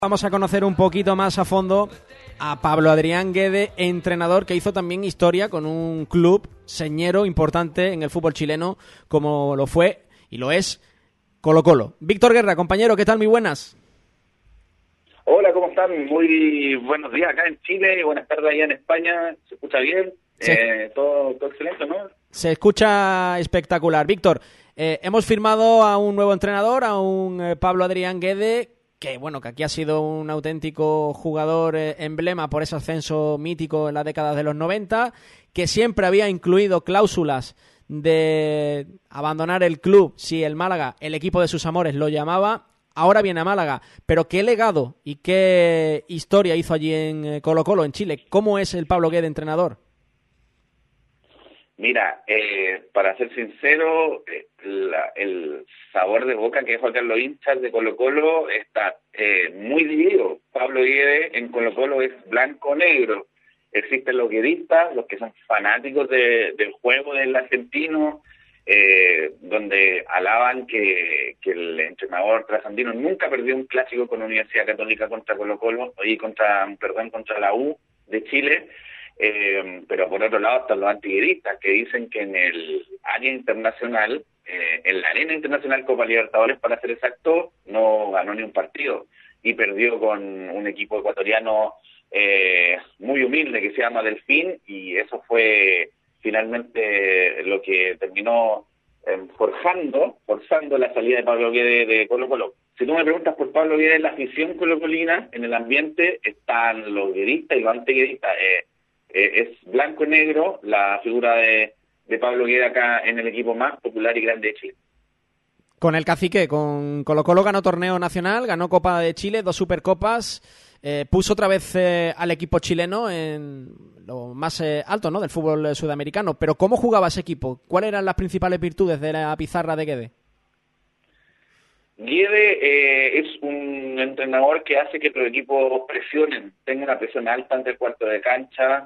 Vamos a conocer un poquito más a fondo a Pablo Adrián Guede, entrenador que hizo también historia con un club señero importante en el fútbol chileno, como lo fue y lo es Colo-Colo. Víctor Guerra, compañero, ¿qué tal? Muy buenas. Hola, ¿cómo están? Muy buenos días acá en Chile y buenas tardes allá en España. ¿Se escucha bien? Sí. Todo excelente, ¿no? Se escucha espectacular. Víctor, hemos firmado a un nuevo entrenador, a un Pablo Adrián Guede, que aquí ha sido un auténtico jugador emblema por ese ascenso mítico en las décadas de los 90, que siempre había incluido cláusulas de abandonar el club si el Málaga, el equipo de sus amores, lo llamaba. Ahora viene a Málaga, pero ¿qué legado y qué historia hizo allí en Colo-Colo, en Chile? ¿Cómo es el Pablo Guede entrenador? Mira, para ser sincero, el sabor de boca que dejó acá en los hinchas de Colo-Colo está muy dividido. Pablo Guede en Colo-Colo es blanco-negro. Existen los guedistas, los que son fanáticos del juego del argentino, donde alaban que el entrenador trasandino nunca perdió un clásico con la Universidad Católica contra Colo-Colo y contra la U de Chile. Pero por otro lado están los antigueristas que dicen que en el área internacional, en la arena internacional Copa Libertadores, para ser exacto, no ganó ni un partido y perdió con un equipo ecuatoriano muy humilde que se llama Delfín, y eso fue finalmente lo que terminó forzando la salida de Pablo Guede de Colo-Colo. Si tú me preguntas por Pablo Guede en la afición colocolina, en el ambiente están los guedistas y los antigueristas. Es blanco y negro la figura de Pablo Guede acá en el equipo más popular y grande de Chile. Con el cacique, con Colo-Colo ganó torneo nacional, ganó Copa de Chile, 2 Supercopas, puso otra vez al equipo chileno en lo más alto, ¿no?, del fútbol sudamericano. Pero ¿cómo jugaba ese equipo? ¿Cuáles eran las principales virtudes de la pizarra de Guede? Guede es un entrenador que hace que los equipos presionen, tenga una presión alta ante el cuarto de cancha.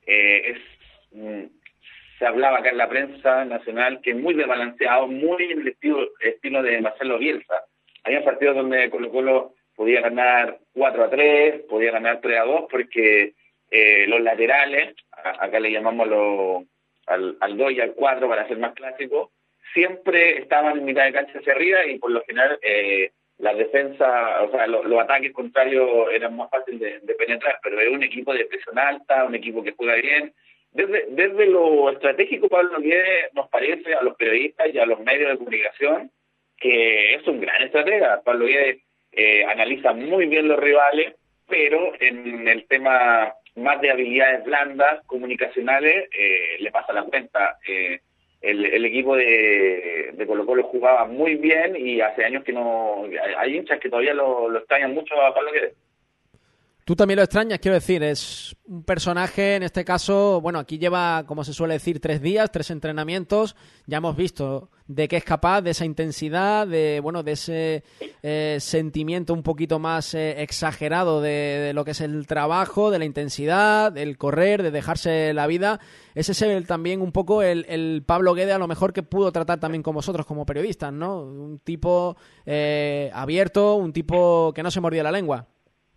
Se hablaba acá en la prensa nacional que es muy desbalanceado, muy en el estilo de Marcelo Bielsa. Había partidos donde Colo-Colo podía ganar 4-3, podía ganar 3-2, porque los laterales, acá le llamamos al 2 y al 4 para ser más clásico, siempre estaban en mitad de cancha hacia arriba, y por lo general las defensas, o sea, los ataques contrarios eran más fáciles de penetrar, pero es un equipo de presión alta, un equipo que juega bien. Desde lo estratégico, Pablo Guede nos parece a los periodistas y a los medios de comunicación que es un gran estratega. Pablo Guede analiza muy bien los rivales, pero en el tema más de habilidades blandas, comunicacionales, le pasa la cuenta. El equipo de Colo-Colo jugaba muy bien, y hace años que no... Hay hinchas que todavía lo extrañan mucho a Pablo Guede. Tú también lo extrañas, quiero decir, es un personaje, en este caso, aquí lleva, como se suele decir, 3 días, 3 entrenamientos. Ya hemos visto de qué es capaz, de esa intensidad, de ese sentimiento un poquito más exagerado de lo que es el trabajo, de la intensidad, del correr, de dejarse la vida. Ese es también un poco el Pablo Guede, a lo mejor, que pudo tratar también con vosotros como periodistas, ¿no? Un tipo abierto, un tipo que no se mordía la lengua.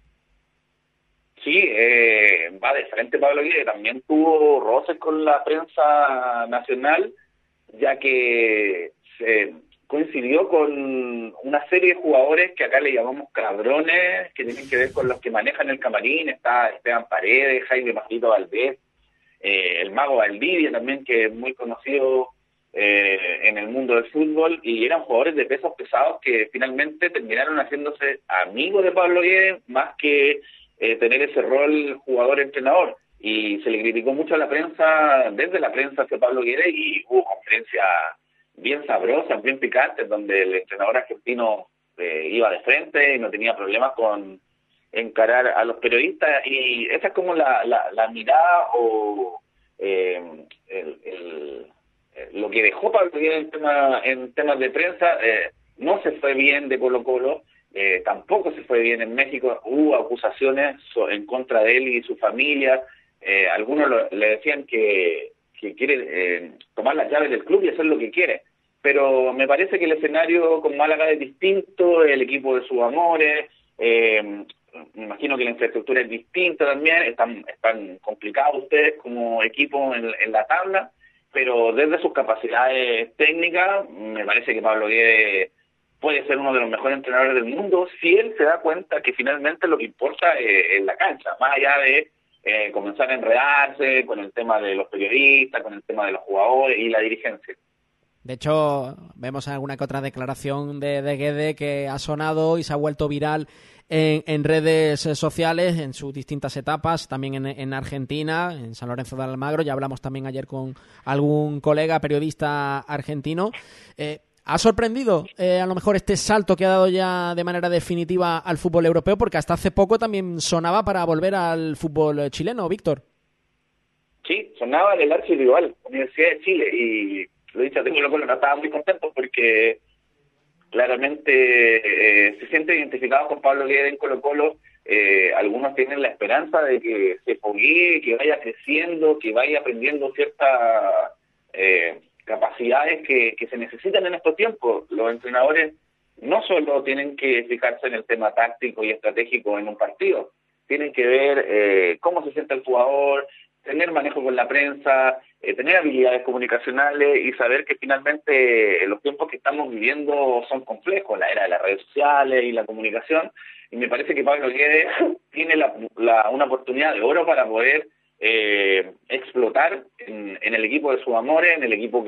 Sí, va de frente Pablo Guede. También tuvo roces con la prensa nacional, ya que se coincidió con una serie de jugadores que acá le llamamos cabrones, que tienen que ver con los que manejan el camarín. Está Esteban Paredes, Jaime Majito Valdés, el Mago Valdivia también, que es muy conocido en el mundo del fútbol, y eran jugadores de pesos pesados que finalmente terminaron haciéndose amigos de Pablo Guede, más que tener ese rol jugador-entrenador. Y se le criticó mucho a la prensa, desde la prensa hacia Pablo Guede, y hubo conferencias bien sabrosas, bien picantes, donde el entrenador argentino iba de frente y no tenía problemas con encarar a los periodistas. Y esa es como la mirada o lo que dejó Pablo Guede en temas de prensa. No se fue bien de Colo-Colo. Tampoco se fue bien en México. Hubo acusaciones en contra de él y su familia. Algunos le decían que quiere tomar las llaves del club y hacer lo que quiere. Pero me parece que el escenario con Málaga es distinto, el equipo de sus amores. que la infraestructura es distinta también, están complicados ustedes como equipo en la tabla, pero desde sus capacidades técnicas, me parece que Pablo Guedes puede ser uno de los mejores entrenadores del mundo si él se da cuenta que finalmente lo que importa es la cancha, más allá de comenzar a enredarse con el tema de los periodistas, con el tema de los jugadores y la dirigencia. De hecho, vemos alguna que otra declaración de Guede que ha sonado y se ha vuelto viral en redes sociales en sus distintas etapas, también en Argentina, en San Lorenzo de Almagro. Ya hablamos también ayer con algún colega periodista argentino. ¿Ha sorprendido a lo mejor este salto que ha dado ya de manera definitiva al fútbol europeo? Porque hasta hace poco también sonaba para volver al fútbol chileno, Víctor. Sí, sonaba en el archirrival, Universidad de Chile, y lo dicho, Colo-Colo no estaba muy contento porque claramente se siente identificado con Pablo Guedes en Colo-Colo. Algunos tienen la esperanza de que se foguee, que vaya creciendo, que vaya aprendiendo ciertas capacidades que se necesitan en estos tiempos. Los entrenadores no solo tienen que fijarse en el tema táctico y estratégico en un partido, tienen que ver cómo se siente el jugador, tener manejo con la prensa, tener habilidades comunicacionales y saber que finalmente los tiempos que estamos viviendo son complejos, la era de las redes sociales y la comunicación, y me parece que Pablo Guedes tiene una oportunidad de oro para poder explotar en el equipo de sus amores, en el equipo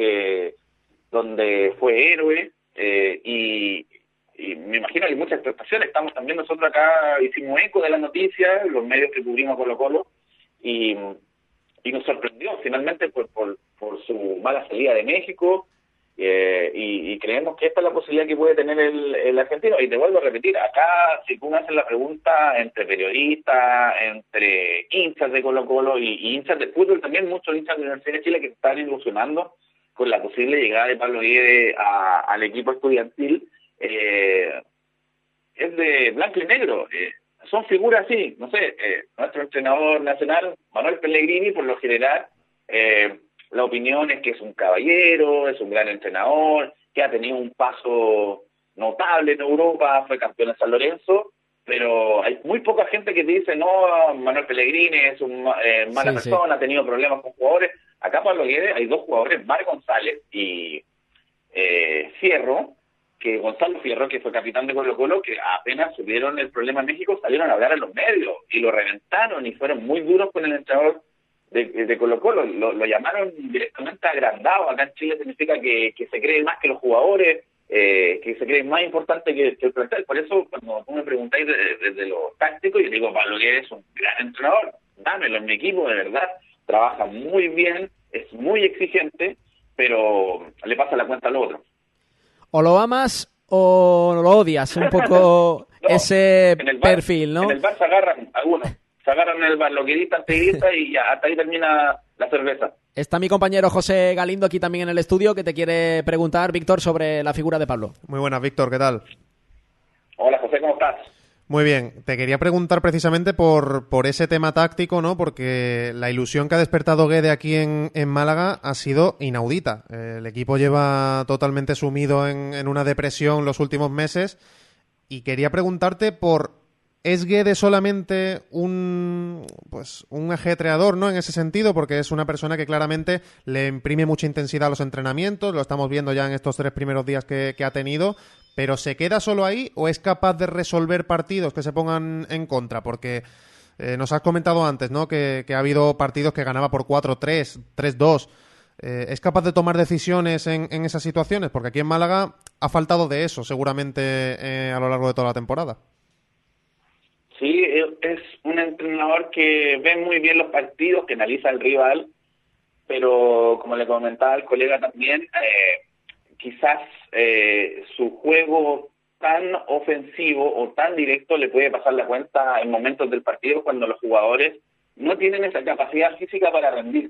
donde fue héroe, y me imagino que hay muchas expectaciones. Estamos también nosotros acá, hicimos eco de las noticias, los medios que cubrimos Colo-Colo, y nos sorprendió finalmente por su mala salida de México, y creemos que esta es la posibilidad que puede tener el argentino. Y te vuelvo a repetir, acá si tú me haces la pregunta entre periodistas, entre hinchas de Colo-Colo y hinchas de fútbol, también muchos hinchas de la Universidad de Chile que están ilusionando con la posible llegada de Pablo Guedes al equipo estudiantil, es de blanco y negro. Son figuras así, no sé, nuestro entrenador nacional, Manuel Pellegrini, por lo general, la opinión es que es un caballero, es un gran entrenador, que ha tenido un paso notable en Europa, fue campeón en San Lorenzo, pero hay muy poca gente que te dice, no, Manuel Pellegrini es una mala persona, ha tenido problemas con jugadores. Acá Pablo Guedes hay dos jugadores, Mar González y Fierro, que Gonzalo Fierro, que fue capitán de Colo-Colo, que apenas subieron el problema en México, salieron a hablar en los medios y lo reventaron y fueron muy duros con el entrenador de Colo-Colo. Lo llamaron directamente agrandado. Acá en Chile significa que se cree más que los jugadores, que se cree más importante que el plantel. Por eso, cuando tú me preguntáis desde lo táctico, yo digo, Pablo Guedes es un gran entrenador, dámelo en mi equipo, de verdad, trabaja muy bien, es muy exigente, pero le pasa la cuenta al otro. O lo amas o lo odias, un poco no, ese perfil, ¿no? En el bar se agarran algunos, se agarran en el bar, lo querista, y ya, hasta ahí termina la cerveza. Está mi compañero José Galindo aquí también en el estudio que te quiere preguntar, Víctor, sobre la figura de Pablo. Muy buenas, Víctor, ¿qué tal? Hola, José, ¿cómo estás? Muy bien, te quería preguntar precisamente por ese tema táctico, ¿no? Porque la ilusión que ha despertado Guede aquí en Málaga ha sido inaudita. El equipo lleva totalmente sumido en una depresión los últimos meses y quería preguntarte ¿es Guede solamente un ajetreador, ¿no? En ese sentido, porque es una persona que claramente le imprime mucha intensidad a los entrenamientos, lo estamos viendo ya en estos 3 primeros días que ha tenido, pero ¿se queda solo ahí o es capaz de resolver partidos que se pongan en contra? Porque nos has comentado antes, ¿no? Que ha habido partidos que ganaba por 4-3, 3-2. ¿Es capaz de tomar decisiones en esas situaciones? Porque aquí en Málaga ha faltado de eso seguramente a lo largo de toda la temporada. Sí, es un entrenador que ve muy bien los partidos, que analiza al rival, pero como le comentaba al colega también, quizás su juego tan ofensivo o tan directo le puede pasar la cuenta en momentos del partido cuando los jugadores no tienen esa capacidad física para rendir.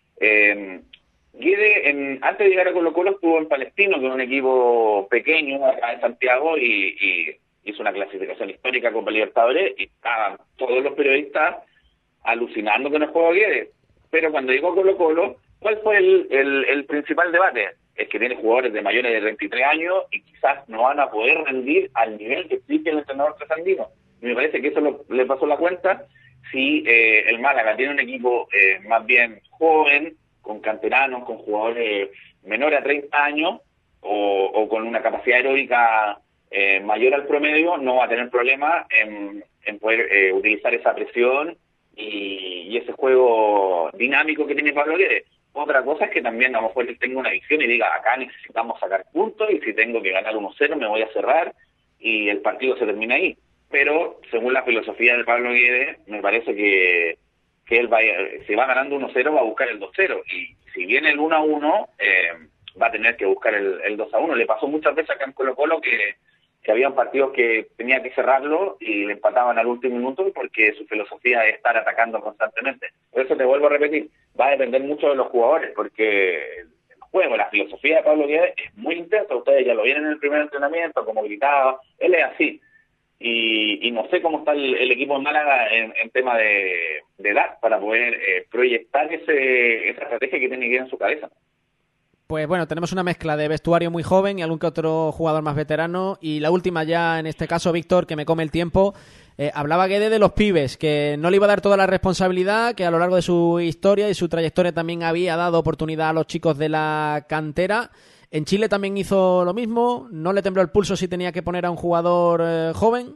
Guede, antes de llegar a Colo-Colo, estuvo en Palestino, que es un equipo pequeño acá en Santiago, y hizo una clasificación histórica Copa Libertadores, y estaban todos los periodistas alucinando con el juego de Guede. Pero cuando llegó a Colo-Colo, ¿cuál fue el principal debate? Es que tiene jugadores de mayores de 33 años y quizás no van a poder rendir al nivel que exige el entrenador trasandino. Me parece que eso le pasó la cuenta. Si el Málaga tiene un equipo más bien joven, con canteranos, con jugadores menores a 30 años, o con una capacidad aeróbica mayor al promedio, no va a tener problema en poder utilizar esa presión y ese juego dinámico que tiene Pablo Guedes. Otra cosa es que también a lo mejor tengo una visión y diga, acá necesitamos sacar puntos y si tengo que ganar 1-0 me voy a cerrar y el partido se termina ahí. Pero según la filosofía de Pablo Guedes, me parece que él si va ganando 1-0 va a buscar el 2-0 y si viene el 1-1 va a tener que buscar el 2-1. Le pasó muchas veces acá en Colo-Colo que habían partidos que tenía que cerrarlo y le empataban al último minuto porque su filosofía es estar atacando constantemente. Por eso te vuelvo a repetir, va a depender mucho de los jugadores, porque el juego, la filosofía de Pablo Guedes es muy intensa. Ustedes ya lo vieron en el primer entrenamiento, como gritaba, él es así. Y no sé cómo está el equipo de Málaga en tema de edad para poder proyectar esa estrategia que tiene que ir en su cabeza. Pues bueno, tenemos una mezcla de vestuario muy joven y algún que otro jugador más veterano. Y la última ya, en este caso, Víctor, que me come el tiempo, hablaba Guedes de los pibes, que no le iba a dar toda la responsabilidad, que a lo largo de su historia y su trayectoria también había dado oportunidad a los chicos de la cantera. En Chile también hizo lo mismo, no le tembló el pulso si tenía que poner a un jugador joven.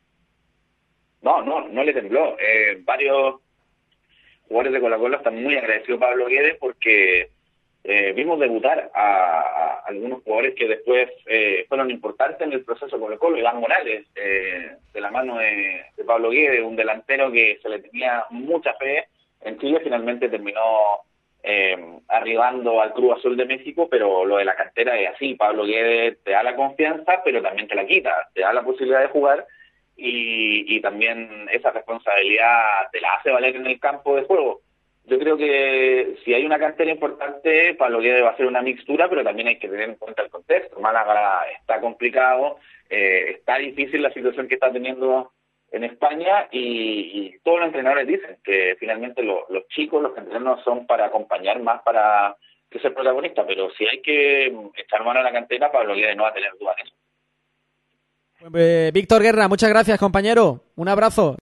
No le tembló. Varios jugadores de Colo-Colo están muy agradecidos a Pablo Guedes porque vimos debutar a algunos jugadores que después fueron importantes en el proceso Colo-Colo. Iván Morales, de la mano de Pablo Guedes, un delantero que se le tenía mucha fe en Chile, finalmente terminó arribando al Club Azul de México, pero lo de la cantera es así. Pablo Guedes te da la confianza, pero también te la quita, te da la posibilidad de jugar y también esa responsabilidad te la hace valer en el campo de juego. Yo creo que si hay una cantera importante, Pablo Guedes va a ser una mixtura, pero también hay que tener en cuenta el contexto. Málaga está complicado, está difícil la situación que está teniendo en España y todos los entrenadores dicen que finalmente los chicos, los canteranos son para acompañar más para que ser protagonista, pero si hay que echar mano a la cantera, Pablo Guedes no va a tener dudas en eso. Víctor Guerra, muchas gracias, compañero. Un abrazo.